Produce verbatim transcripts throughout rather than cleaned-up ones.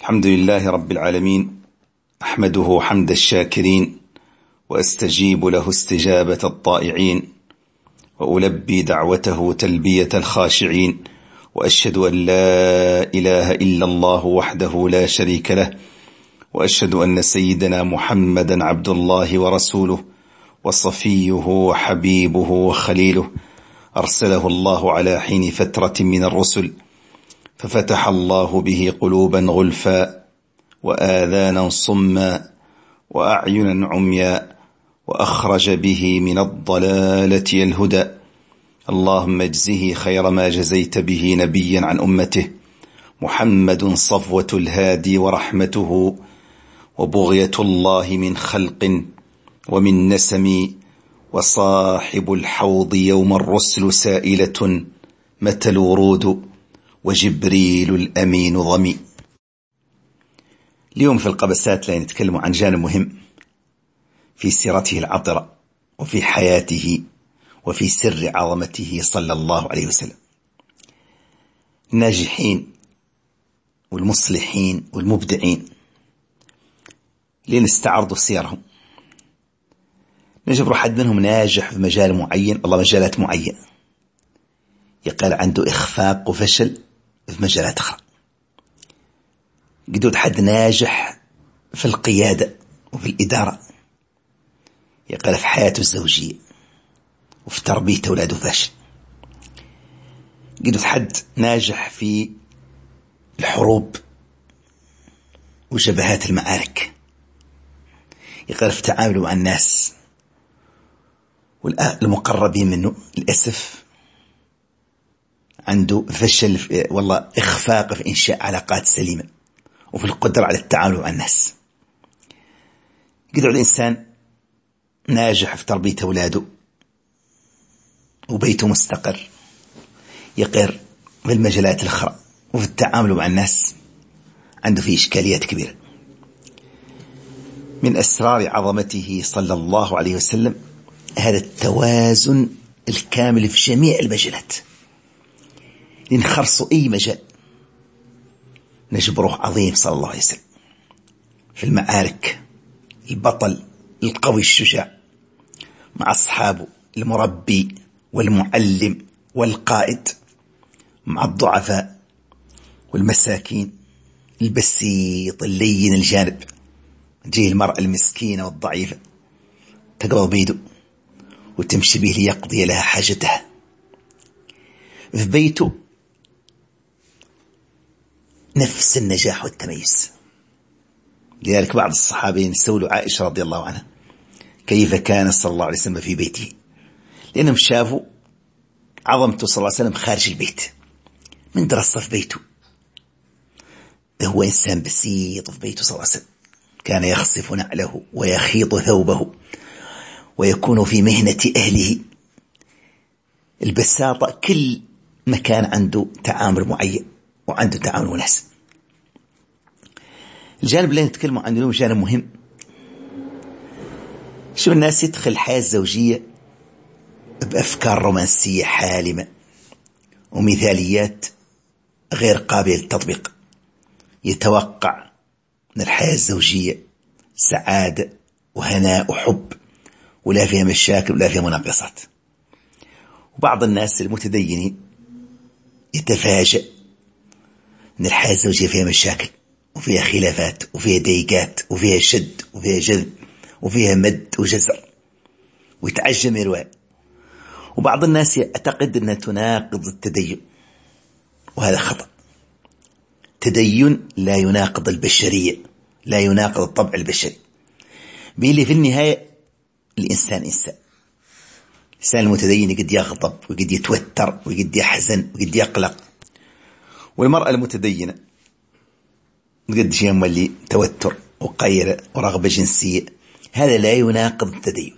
الحمد لله رب العالمين، أحمده حمد الشاكرين، وأستجيب له استجابة الطائعين، وألبي دعوته تلبية الخاشعين، وأشهد أن لا إله إلا الله وحده لا شريك له، وأشهد أن سيدنا محمدا عبد الله ورسوله وصفيه وحبيبه وخليله، أرسله الله على حين فترة من الرسل، ففتح الله به قلوبا غلفا وآذانا صما وأعينا عميا، وأخرج به من الضلالة الهدى. اللهم اجزه خير ما جزيت به نبيا عن أمته، محمد صفوة الهادي ورحمته، وبغية الله من خلق ومن نسم، وصاحب الحوض يوم الرسل سائلة متى الورود، وجبريل الأمين ضمي. اليوم في القبسات لا نتكلم عن جانب مهم في سيرته العطرة وفي حياته وفي سر عظمته صلى الله عليه وسلم. الناجحين والمصلحين والمبدعين لنستعرض سيرهم، نجبر حد منهم ناجح في مجال معين، الله مجالات معينة، يقال عنده إخفاق وفشل في مجالات أخرى. قدود حد ناجح في القيادة وفي الإدارة، يقال في حياته الزوجية وفي تربية أولاده فاشل. قدود حد ناجح في الحروب وجبهات المعارك، يقال في تعامله مع الناس والمقربين منه. للأسف عنده فشل في والله إخفاق في إنشاء علاقات سليمة وفي القدرة على التعامل مع الناس. قدر الإنسان ناجح في تربية أولاده وبيته مستقر، يقر في المجالات الأخرى وفي التعامل مع الناس عنده فيه إشكاليات كبيرة. من أسرار عظمته صلى الله عليه وسلم هذا التوازن الكامل في جميع المجالات، لنخرصوا أي مجال نجبره عظيم صلى الله عليه وسلم. في المعارك البطل القوي الشجاع، مع أصحابه المربي والمعلم والقائد، مع الضعفاء والمساكين البسيط اللين الجانب. تجيه المرأة المسكينة والضعيفة تقبض بيده وتمشي به ليقضي لها حاجتها. في بيته نفس النجاح والتميز. لذلك بعض الصحابين سولوا عائشة رضي الله عنها كيف كان صلى الله عليه وسلم في بيته، لأنهم شافوا عظمته صلى الله عليه وسلم خارج البيت، من درس في بيته. هو إنسان بسيط في بيته صلى الله عليه وسلم، كان يخصف نعله ويخيط ثوبه ويكون في مهنة أهله. البساطة كل مكان عنده تعامل معين وعنده تعامل مناسب. الجانب اللي نتكلم عنه اليوم جانب مهم. شو الناس يدخل الحياة الزوجية بأفكار رومانسية حالمة ومثاليات غير قابلة للتطبيق، يتوقع من الحياة الزوجية سعادة وهناء وحب، ولا فيها مشاكل ولا فيها مناقصات. وبعض الناس المتدينين يتفاجأ أن الحياة الزوجية فيها مشاكل وفيها خلافات وفيها ضيقات وفيها شد وفيها جذب وفيها مد وجزر، ويتعجب من الرواية. وبعض الناس يعتقد أنها تناقض التدين، وهذا خطأ. تدين لا يناقض البشرية، لا يناقض الطبع البشري، بيلي في النهاية الإنسان إنسان. الإنسان المتدين قد يغضب وقد يتوتر وقد يحزن وقد يقلق، والمرأة المتدينة قد شيء مولي توتر وقيرة ورغبة جنسية. هذا لا يناقض التدين.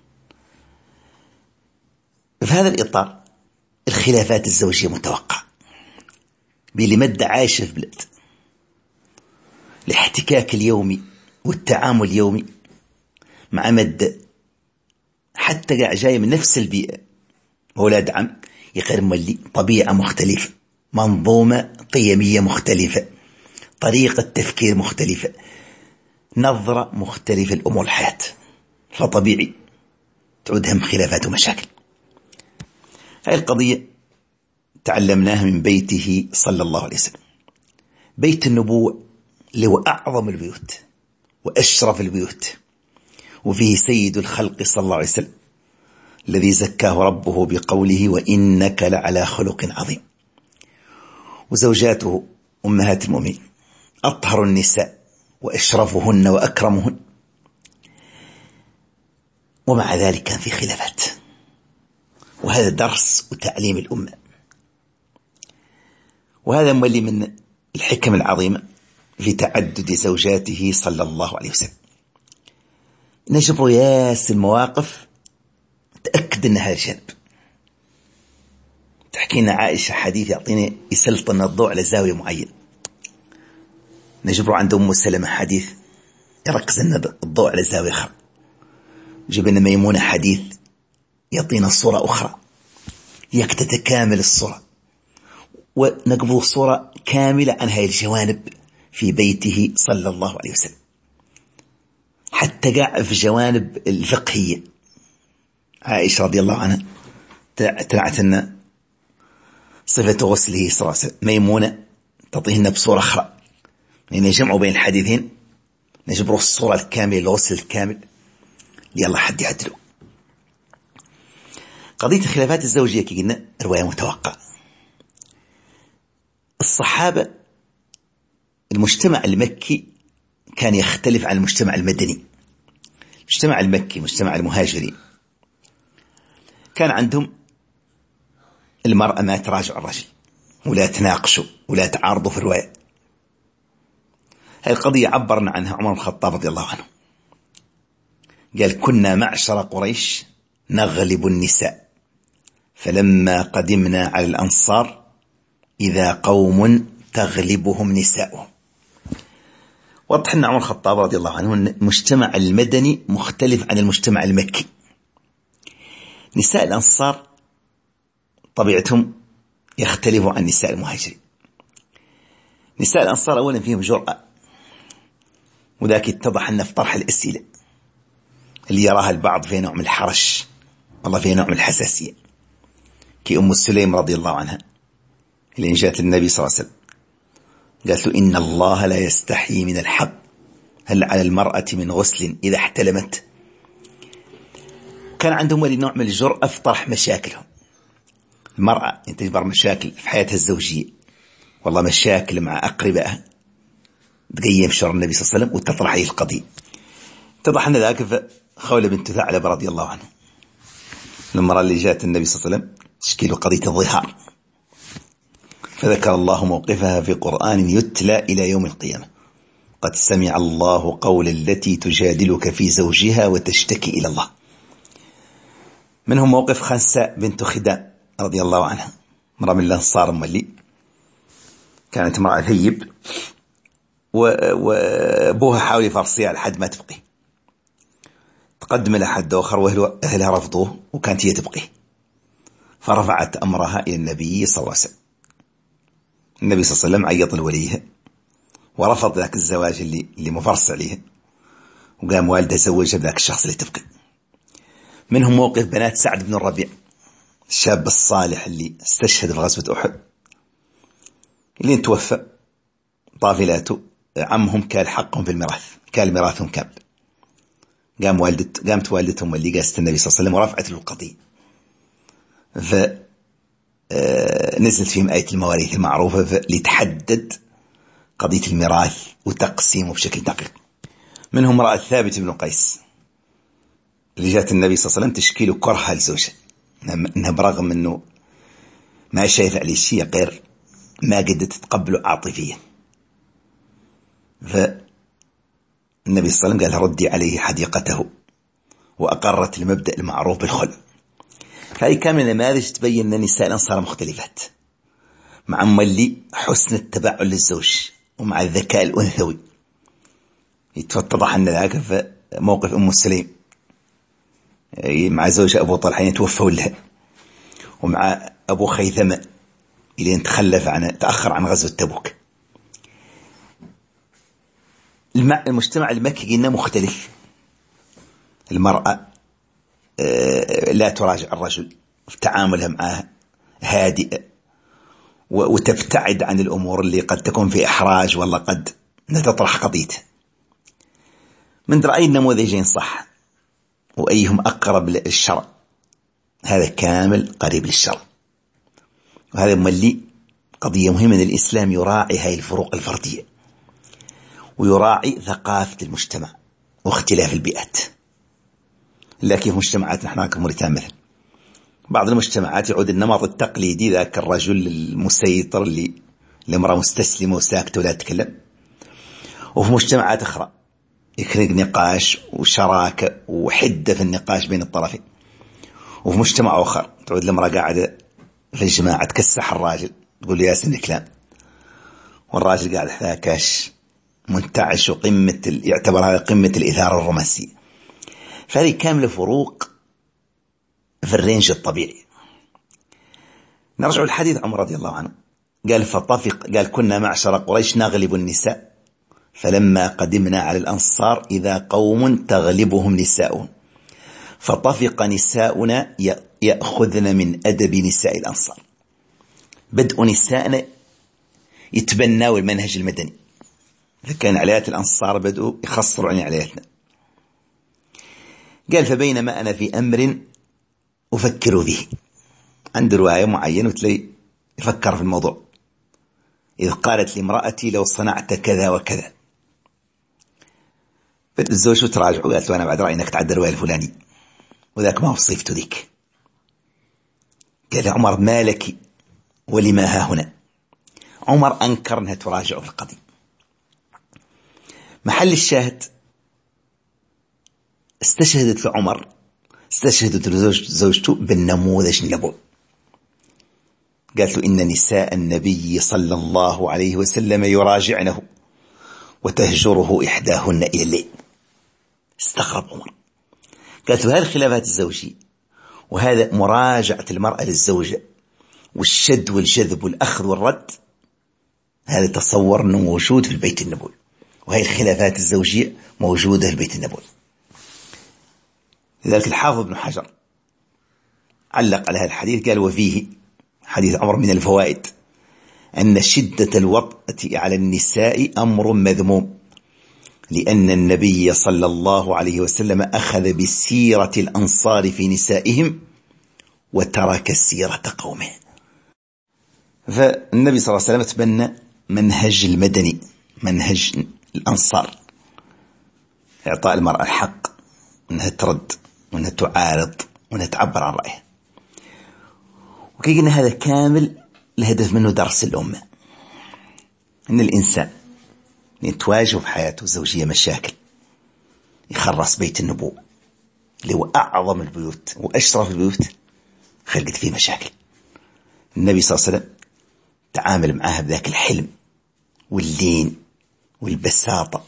في هذا الإطار الخلافات الزوجية متوقعة، بيلي مدة عايشة في بلد الاحتكاك اليومي والتعامل اليومي مع مدة حتى قاع جاي من نفس البيئة، أولاد عم يقرم لي طبيعة مختلفة، منظومة قيمية مختلفة، طريقة تفكير مختلفة، نظرة مختلفة لأمور الحياة، فطبيعي تعود هم خلافات ومشاكل. هذه القضية تعلمناها من بيته صلى الله عليه وسلم، بيت النبوة اللي هو أعظم البيوت وأشرف البيوت، وفيه سيد الخلق صلى الله عليه وسلم الذي زكاه ربه بقوله وإنك لعلى خلق عظيم. وزوجاته أمهات المؤمنين أطهر النساء وأشرفهن وأكرمهن، ومع ذلك كان في خلافات، وهذا درس وتعليم الأمة. وهذا مولي من الحكم العظيمة في تعدد زوجاته صلى الله عليه وسلم. نجبر ياس المواقف تأكد أن هذا الجانب. تحكينا عائشة حديث يعطيني يسلطن الضوء على زاوية معينة. نجبر عند أم سلمة حديث يركز الضوء على زاوية أخرى. جبنا ميمونة حديث يعطينا صورة أخرى، يك تتكامل الصورة، ونقبل صورة كاملة عن هذه الجوانب في بيته صلى الله عليه وسلم، حتى قاع في جوانب الفقهية. عائشة رضي الله عنها تلعت لنا صفة غسله صلى الله عليه وسلم، ميمونة تعطيهن بصورة أخرى، يعني نجمعوا بين الحديثين نجبروا الصورة الكاملة، الغسل الكامل. يلا حد يعدلوا. قضية الخلافات الزوجية كي قلنا رواية متوقعة. الصحابة المجتمع المكي كان يختلف عن المجتمع المدني. المجتمع المكي مجتمع المهاجرين كان عندهم المرأة ما تراجع الرجل ولا تناقشوا ولا تعارضوا في الرواية. هذه القضية عبرنا عنها عمر بن الخطاب رضي الله عنه، قال كنا معشر قريش نغلب النساء، فلما قدمنا على الأنصار إذا قوم تغلبهم نساؤهم. وضح أن عمر الخطاب رضي الله عنه أن المجتمع المدني مختلف عن المجتمع المكي. نساء الأنصار طبيعتهم يختلف عن نساء المهاجرين. نساء الأنصار أولا فيهم جرأة، وذاك اتضح أن في طرح الأسئلة اللي يراها البعض فيها نوع من الحرج، والله فيها نوع من الحساسية، كي أم السليم رضي الله عنها اللي جاءت للنبي صلى الله عليه وسلم قالت له إن الله لا يستحيي من الحق، هل على المرأة من غسل إذا احتلمت؟ كان عندهم نوع من الجرأة في طرح مشاكلهم. المرأة تجبر مشاكل في حياتها الزوجية، والله مشاكل مع أقربائها، تقيم شر النبي صلى الله عليه وسلم وتطرح هذه القضية. اتضح أن ذاك خولة بنت ثعلب رضي الله عنه، المرأة اللي جاءت النبي صلى الله عليه وسلم تشكيل قضية الظهار، فذكر الله موقفها في قرآن يتلى إلى يوم القيامة، قد سمع الله قول التي تجادلك في زوجها وتشتكي إلى الله. منهم موقف خنساء بنت خدام رضي الله عنها، امرأة من الأنصار مولي، كانت امرأة ثيب وأبوها حاول يفرصيها لحد ما تبقي، تقدم إلى حد آخر وأهلها رفضوه وكانت هي تبقي، فرفعت أمرها إلى النبي صلى الله عليه وسلم. النبي صلى الله عليه وسلم عيط لوليها ورفض ذاك الزواج اللي اللي مفرص عليها، وقام والده زوجها بذاك الشخص اللي تبقي. منهم موقف بنات سعد بن الربيع الشاب الصالح اللي استشهد في غزوة أحد، اللي توفى طافلاته عمهم كان حقهم في الميراث، كان ميراثهم كامل. قام والدت قامت والدتهم اللي قاست النبي صلى الله عليه وسلم ورفعت له القضية، فنزلت فيهم آية المواريث المعروفة لتحدد قضية الميراث وتقسيمه بشكل دقيق. منهم امرأة ثابت بن قيس اللي جاءت النبي صلى الله عليه وسلم تشكيله كرهها لزوجها، انها برغم انه ما شايف عليه شيء غير ما قدرت تتقبله عاطفيا، فالنبي صلى الله عليه وسلم قال ردي عليه حديقته، وأقرت المبدأ المعروف بالخلع. هذه كامل نماذج تبين أن نساء الأنصار مختلفات، مع مولي حسن التبعل للزوج ومع الذكاء الأنثوي. يتفتضح أن ذاك في موقف أم السليم مع زوجها أبو طلحة يتوفوا لها، ومع أبو خيثمة اللي تخلف عن تأخر عن غزوة تبوك. المجتمع المكي قلنا مختلف. المرأة لا تراجع الرجل في تعاملها معه، هادئة وتبتعد عن الأمور اللي قد تكون في إحراج ولا قد تطرح قضيته. من رأي النموذجين صح، وأيهم أقرب للشرع هذا كامل قريب للشرع. وهذا ملي قضية مهمة أن الإسلام يراعي هذه الفروق الفردية، ويراعي ثقافة المجتمع واختلاف البيئات. لكن في مجتمعاتنا نحن كموريتان مثلا، بعض المجتمعات يعود النمط التقليدي، ذاك الرجل المسيطر اللي الامرأة مستسلمة وساكتة ولا تتكلم. وفي مجتمعات أخرى يخلق نقاش وشراكة وحدة في النقاش بين الطرفين. وفي مجتمع آخر تعود الامرأة قاعدة في الجماعة تكسح الراجل، تقول له يا سن الكلام، والراجل قاعد حذاكاش منتعش، وقمة يعتبر هذا قمة الإثارة الرومانسية. فهذه كاملة فروق في الرينج الطبيعي. نرجع الحديث عمر رضي الله عنه قال فطفق قال كنا معشر قريش نغلب النساء، فلما قدمنا على الأنصار إذا قوم تغلبهم نساؤهم، فطفق نساؤنا يأخذن من أدب نساء الأنصار. بدء نسائنا يتبنوا المنهج المدني. إذا كان عليات الأنصار بدأوا يخسروا عن علياتنا. قال فبينما أنا في أمر أفكر به، عند رواية معينة وتلاقي يفكر في الموضوع، إذ قالت لامرأتي لو صنعت كذا وكذا. فالزوج تراجع وقالت له أنا بعد رأيي أنك تعدى الرواية الفلاني وذاك ما هو صيفته ذيك. قال عمر ما لك ولما ها هنا. عمر أنكر أنها تراجع في القضية. محل الشاهد استشهدت لعمر استشهدت زوجته بالنموذج النبوي. قالت له إن نساء النبي صلى الله عليه وسلم يراجعنه وتهجره إحداهن إلى الليل. استغرب عمر. قالت له هذه الخلافات الزوجية وهذا مراجعة المرأة للزوجة والشد والجذب والأخذ والرد، هذا تصور أنه موجود في البيت النبوي، وهي الخلافات الزوجية موجودة في البيت النبوي. لذلك الحافظ ابن حجر علق على هذا الحديث قال وفيه حديث عمر من الفوائد أن شدة الوطأة على النساء أمر مذموم، لأن النبي صلى الله عليه وسلم أخذ بسيرة الأنصار في نسائهم وترك سيرة قومه. فالنبي صلى الله عليه وسلم تبنى منهج المدني، منهج الأنصار، إعطاء المرأة الحق أنها ترد وأنها تعارض وأنها تعبر عن رأيها. وكي قلنا هذا كامل الهدف منه درس الأمة، أن الإنسان يتواجه في حياته الزوجية مشاكل يخرص بيت النبوة اللي هو أعظم البيوت وأشرف البيوت خلقت فيه مشاكل. النبي صلى الله عليه وسلم تعامل معها بذاك الحلم واللين والبساطة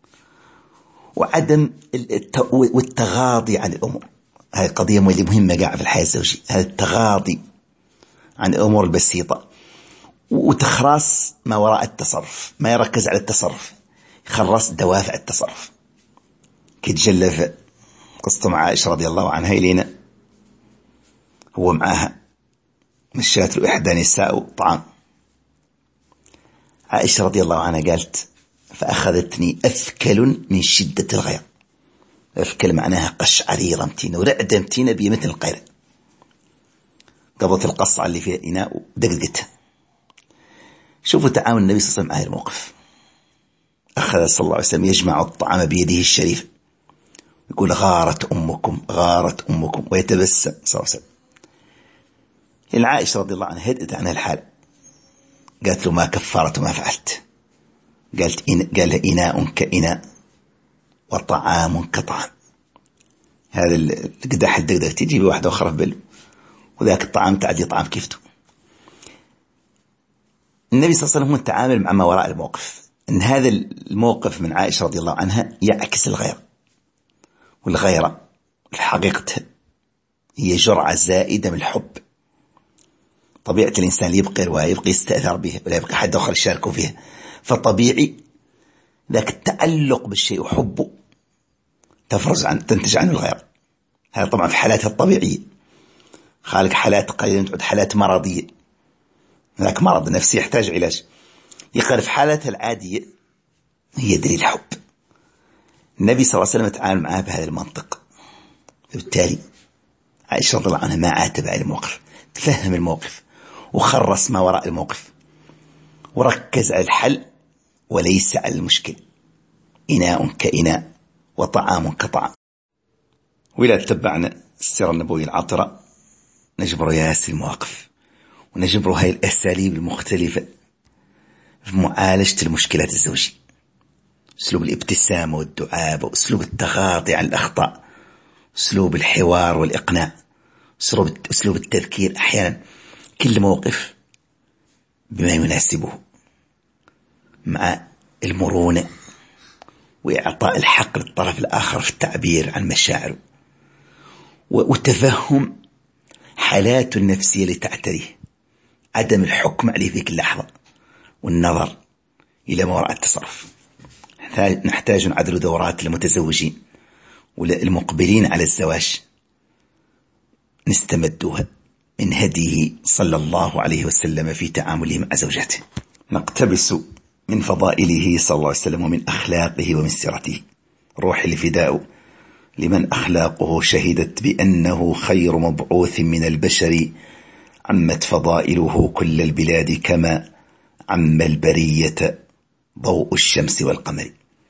وعدم والتغاضي عن الأمور. هذه قضية مهمة قاعدة في الحياة الزوجية، هذا التغاضي عن الأمور البسيطة وتخرص ما وراء التصرف، ما يركز على التصرف، يخرص دوافع التصرف. كي تجلى قصة مع عائشة رضي الله عنها إلينا، هو معها مشات له إحدى نساء طعام. عائشة رضي الله عنها قالت فأخذتني أثكل من شدة الغير. أثكل معناها قشعريرة متينة ورعدة متينة بي مثل القيرة. قبضت القصعة اللي فيها إناء ودقدقتها. شوفوا تعامل النبي صلى الله عليه وسلم مع هذا الموقف. أخذ صلى الله عليه وسلم يجمع الطعام بيده الشريف يقول غارت أمكم غارت أمكم ويتبسم صلى الله عليه وسلم. العائشة رضي الله عنها هدأت عن الحال، قالت له ما كفرت وما فعلت. قالت إن قال لها إناء كإناء وطعام كطعام. هذا القداح الدقدق تجيب واحدة أخرى في بل وذاك الطعام تعدي طعام كيفته. النبي صلى الله عليه وسلم هو التعامل مع ما وراء الموقف، أن هذا الموقف من عائشة رضي الله عنها يعكس الغيرة، والغيرة الحقيقة هي جرعة زائدة من الحب. طبيعة الإنسان يبقى رواية يبقى يستأثر به ولا يبقى حد آخر يشاركه فيها، فطبيعي ذاك التعلق بالشيء وحبه تفرز عن تنتج عنه الغير. هذا طبعا في حالاتها الطبيعية. خالق حالات قليلة تعد حالات مرضية، هناك مرض نفسي يحتاج علاج. يقال في حالاتها العادية هي دليل حب. النبي صلى الله عليه وسلم تعامل معها بهذا المنطق، فبالتالي عائشة رضي الله عنها ما عاتب على الموقف، تفهم الموقف وخرس ما وراء الموقف وركز على الحل وليس على المشكلة. إناء كإناء وطعام كطعام. وإذا تتبعنا السيرة النبوية العطرة نجبر ياسر المواقف ونجبر هاي الأساليب المختلفة في معالجة المشكلات الزوجية. أسلوب الابتسامة والدعابة، وأسلوب التغاضي عن الأخطاء، أسلوب الحوار والإقناع، أسلوب التذكير. أحيانا كل موقف بما يناسبه مع المرونة وإعطاء الحق للطرف الآخر في التعبير عن مشاعره وتفهم حالاته النفسية اللي تعتريه، عدم الحكم عليه في كل لحظة والنظر إلى ما وراء التصرف. نحتاج نعدل دورات المتزوجين والمقبلين على الزواج نستمدها من هديه صلى الله عليه وسلم في تعامله مع زوجاته، نقتبس من فضائله صلى الله عليه وسلم ومن أخلاقه ومن سيرته. روح الفداء لمن أخلاقه شهدت بأنه خير مبعوث من البشر، عمت فضائله كل البلاد كما عم البرية ضوء الشمس والقمر.